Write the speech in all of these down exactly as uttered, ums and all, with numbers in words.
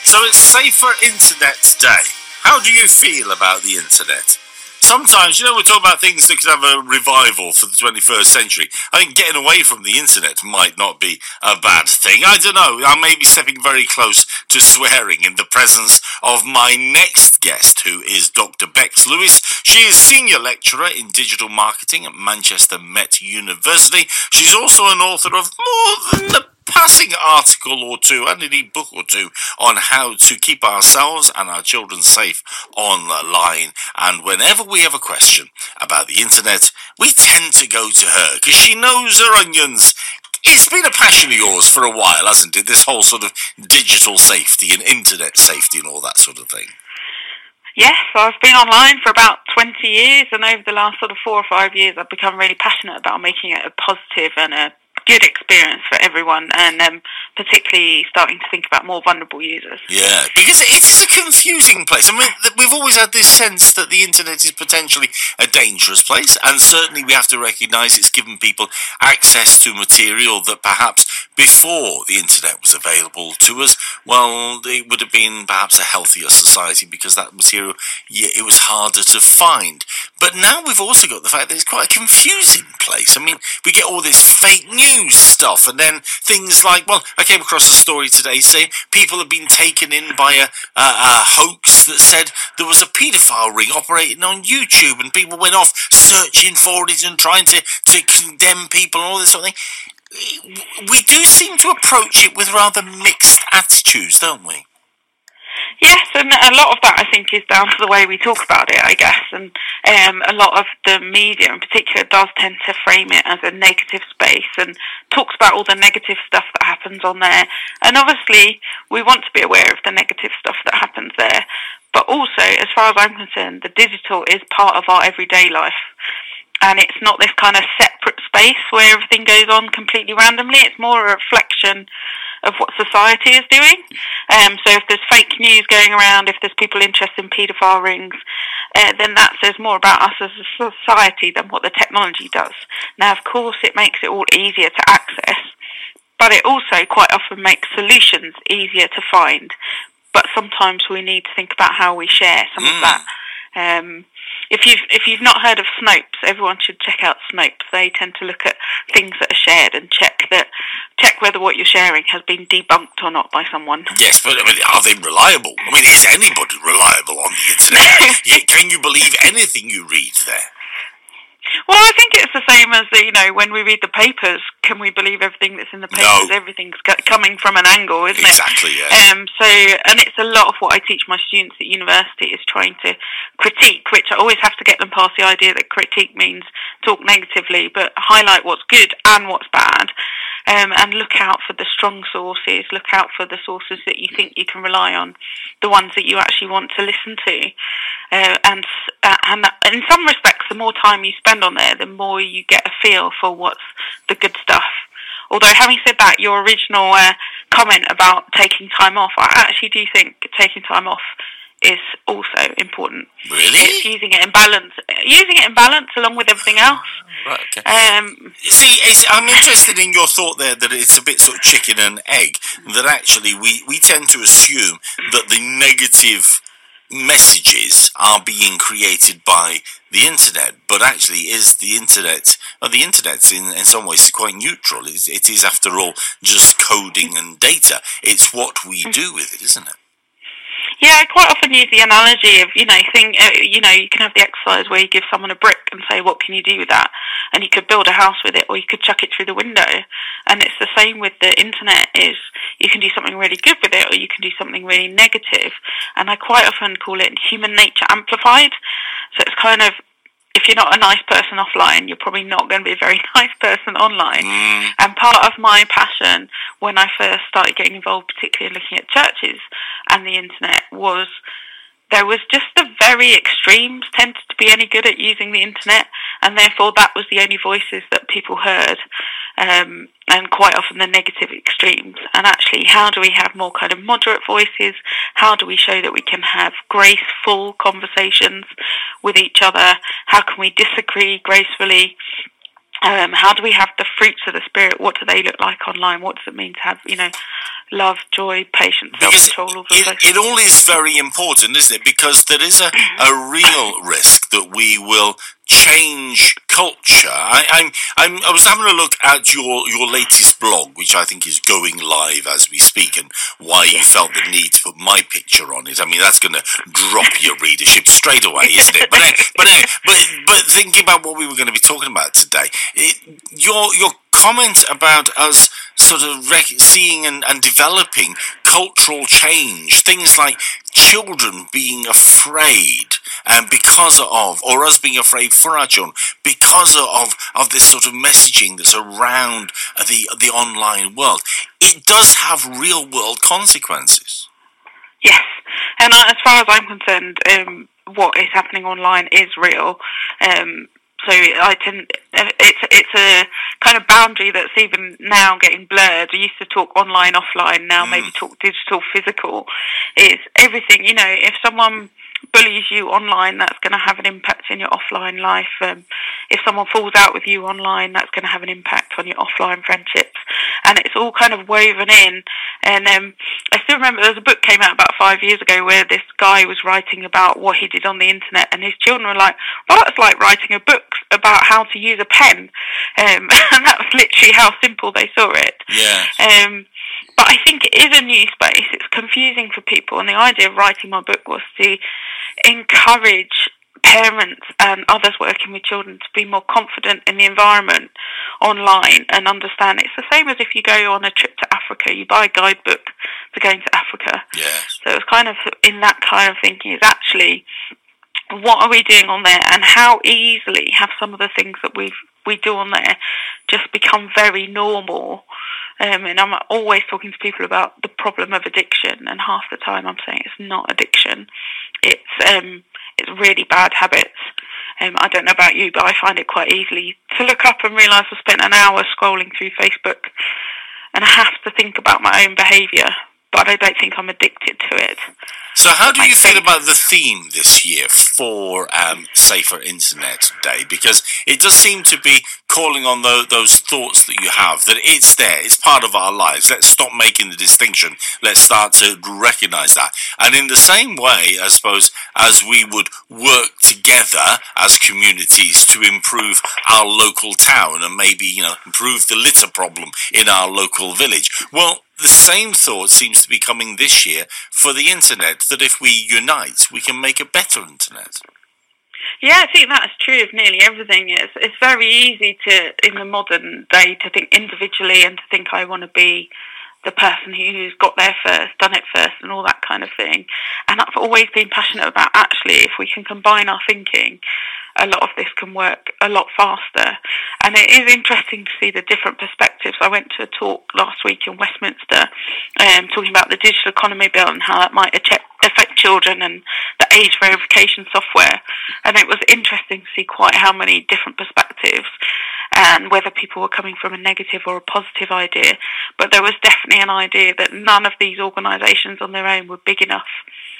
So it's Safer Internet Day. How do you feel about the internet? Sometimes, you know, we're talking about things that could have a revival for the twenty-first century. I think getting away from the internet might not be a bad thing. I don't know. I may be stepping very close to swearing in the presence of my next guest, who is Doctor Bex Lewis. She is Senior Lecturer in Digital Marketing at Manchester Met University. She's also an author of more than a passing article or two, and indeed book or two, on how to keep ourselves and our children safe online. And whenever we have a question about the internet, we tend to go to her, because she knows her onions. It's been a passion of yours for a while, hasn't it? This whole sort of digital safety and internet safety and all that sort of thing. Yes, I've been online for about twenty years, and over the last sort of four or five years, I've become really passionate about making it a positive and a good experience for everyone, and um, particularly starting to think about more vulnerable users. Yeah, because it is a confusing place. I mean, we've always had this sense that the internet is potentially a dangerous place, and certainly we have to recognise it's given people access to material that perhaps before the internet was available to us, well, it would have been perhaps a healthier society, because that material, yeah, it was harder to find. But now we've also got the fact that it's quite a confusing place. I mean, we get all this fake news stuff, and then things like, well, I came across a story today saying people have been taken in by a, a, a hoax that said there was a paedophile ring operating on YouTube, and people went off searching for it and trying to, to condemn people and all this sort of thing. We do seem to approach it with rather mixed attitudes, don't we? Yes, and a lot of that, I think, is down to the way we talk about it, I guess, and um, a lot of the media in particular does tend to frame it as a negative space and talks about all the negative stuff that happens on there, and obviously we want to be aware of the negative stuff that happens there, but also, as far as I'm concerned, the digital is part of our everyday life. And it's not this kind of separate space where everything goes on completely randomly. It's more a reflection of what society is doing. Um, so if there's fake news going around, if there's people interested in paedophile rings, uh, then that says more about us as a society than what the technology does. Now, of course, it makes it all easier to access, but it also quite often makes solutions easier to find. But sometimes we need to think about how we share some mm. of that. Um, if you've if you've not heard of Snopes, everyone should check out Snopes. They tend to look at things that are shared and check that check whether what you're sharing has been debunked or not by someone. Yes, but I mean, are they reliable? I mean, is anybody reliable on the internet? Can you believe anything you read there? Well, I think it's the same as, you know, when we read the papers, can we believe everything that's in the papers? No. Everything's coming from an angle, isn't exactly, it? Exactly, yeah. Um, so, and it's a lot of what I teach my students at university is trying to critique, which I always have to get them past the idea that critique means talk negatively, but highlight what's good and what's bad. Um, and look out for the strong sources, look out for the sources that you think you can rely on, the ones that you actually want to listen to. Uh, and, uh, and in some respects, the more time you spend on there, the more you get a feel for what's the good stuff. Although, having said that, your original uh, comment about taking time off, I actually do think taking time off is also important. Really? It's using it in balance, using it in balance along with everything else. Right, okay. Um, See, it's, I'm interested in your thought there that it's a bit sort of chicken and egg, that actually we, we tend to assume that the negative messages are being created by the internet, but actually is the internet, well, the internet in, in some ways is quite neutral. It is, it is, after all, just coding and data. It's what we do with it, isn't it? Yeah, I quite often use the analogy of, you know, thing, uh, you know, you can have the exercise where you give someone a brick and say, what can you do with that? And you could build a house with it, or you could chuck it through the window. And it's the same with the internet, is you can do something really good with it, or you can do something really negative. And I quite often call it human nature amplified. So it's kind of, if you're not a nice person offline, you're probably not going to be a very nice person online. Mm. And part of my passion when I first started getting involved, particularly looking at churches and the internet, was there was just the very extremes tended to be any good at using the internet, and therefore that was the only voices that people heard, um, and quite often the negative extremes. And actually, how do we have more kind of moderate voices? How do we show that we can have graceful conversations with each other? How can we disagree gracefully? Um, how do we have the fruits of the Spirit? What do they look like online? What does it mean to have, you know, love, joy, patience, self-control, all of those it, it all is very important, isn't it? Because there is a, a real risk that we will change culture. I, I'm, I'm, I was having a look at your, your latest blog, which I think is going live as we speak, and why you felt the need to put my picture on it. I mean, that's going to drop your readership straight away, isn't it? But, but, but, but thinking about what we were going to be talking about today, it, your, your comment about us sort of rec- seeing and, and developing cultural change, things like children being afraid and because of, or us being afraid for our children because of, of this sort of messaging that's around the the online world. It does have real world consequences. Yes, and as far as I'm concerned, um, what is happening online is real. Um, So I tend, it's it's a kind of boundary that's even now getting blurred. I used to talk online, offline. Now mm. maybe talk digital, physical. It's everything. You know, if someone bullies you online, that's going to have an impact in your offline life. Um, if someone falls out with you online, that's going to have an impact on your offline friendships. And it's all kind of woven in. And um, I still remember there was a book came out about five years ago where this guy was writing about what he did on the internet, and his children were like, well, that's like writing a book about how to use a pen. Um, and that was literally how simple they saw it. Yeah. Um, but I think it is a new space. It's confusing for people. And the idea of writing my book was to encourage parents and others working with children to be more confident in the environment online and understand it's the same as if you go on a trip to Africa, you buy a guidebook for going to Africa. Yes. So it was kind of in that kind of thinking is actually what are we doing on there and how easily have some of the things that we we do on there just become very normal. Um, and I'm always talking to people about the problem of addiction, and half the time I'm saying it's not addiction. It's um, it's really bad habits. Um, I don't know about you, but I find it quite easily to look up and realise I spent an hour scrolling through Facebook, and I have to think about my own behaviour, but I don't think I'm addicted to it. So how do you feel about the theme this year for um, Safer Internet Day? Because it does seem to be calling on those, those thoughts that you have, that it's there, it's part of our lives. Let's stop making the distinction. Let's start to recognise that. And in the same way, I suppose, as we would work together as communities to improve our local town and maybe, you know, improve the litter problem in our local village, well, the same thought seems to be coming this year for the internet, that if we unite, we can make a better internet. Yeah, I think that's true of nearly everything. It's, it's very easy to, in the modern day, to think individually and to think I want to be the person who's got there first, done it first, and all that kind of thing. And I've always been passionate about actually, if we can combine our thinking, a lot of this can work a lot faster. And it is interesting to see the different perspectives. I went to a talk last week in Westminster um, talking about the digital economy bill and how that might affect children and the age verification software. And it was interesting to see quite how many different perspectives and whether people were coming from a negative or a positive idea. But there was definitely an idea that none of these organisations on their own were big enough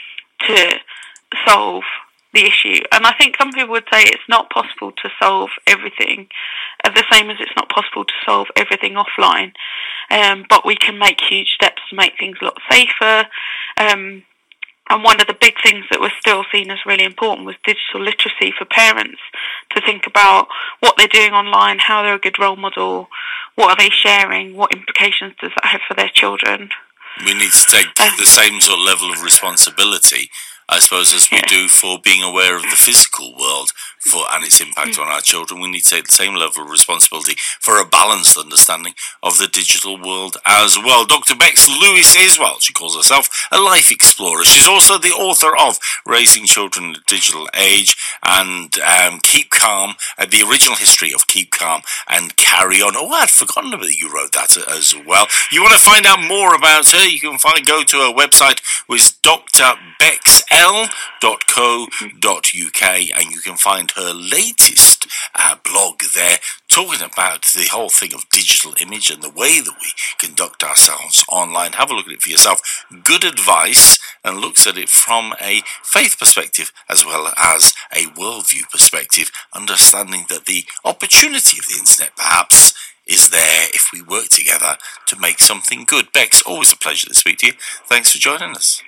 to solve the issue. And I think some people would say it's not possible to solve everything, uh, the same as it's not possible to solve everything offline. Um, but we can make huge steps to make things a lot safer. Um, and one of the big things that was still seen as really important was digital literacy for parents, to think about what they're doing online, how they're a good role model, what are they sharing, what implications does that have for their children. We need to take uh, the same sort of level of responsibility, I suppose, as we yeah. do for being aware of the physical world for and its impact mm. on our children. We need to take the same level of responsibility for a balanced understanding of the digital world as well. Doctor Bex Lewis is, well, she calls herself a life explorer. She's also the author of Raising Children in the Digital Age and um, Keep Calm, uh, the original history of Keep Calm and Carry On. Oh, I'd forgotten about you wrote that as well. You want to find out more about her, you can find go to her website, which is d r bex l dot co dot u k, and you can find her latest uh, blog there talking about the whole thing of digital image and the way that we conduct ourselves online. Have a look at it for yourself. Good advice, and looks at it from a faith perspective as well as a worldview perspective, understanding that the opportunity of the internet perhaps is there if we work together to make something good. Bex, always a pleasure to speak to you. Thanks for joining us.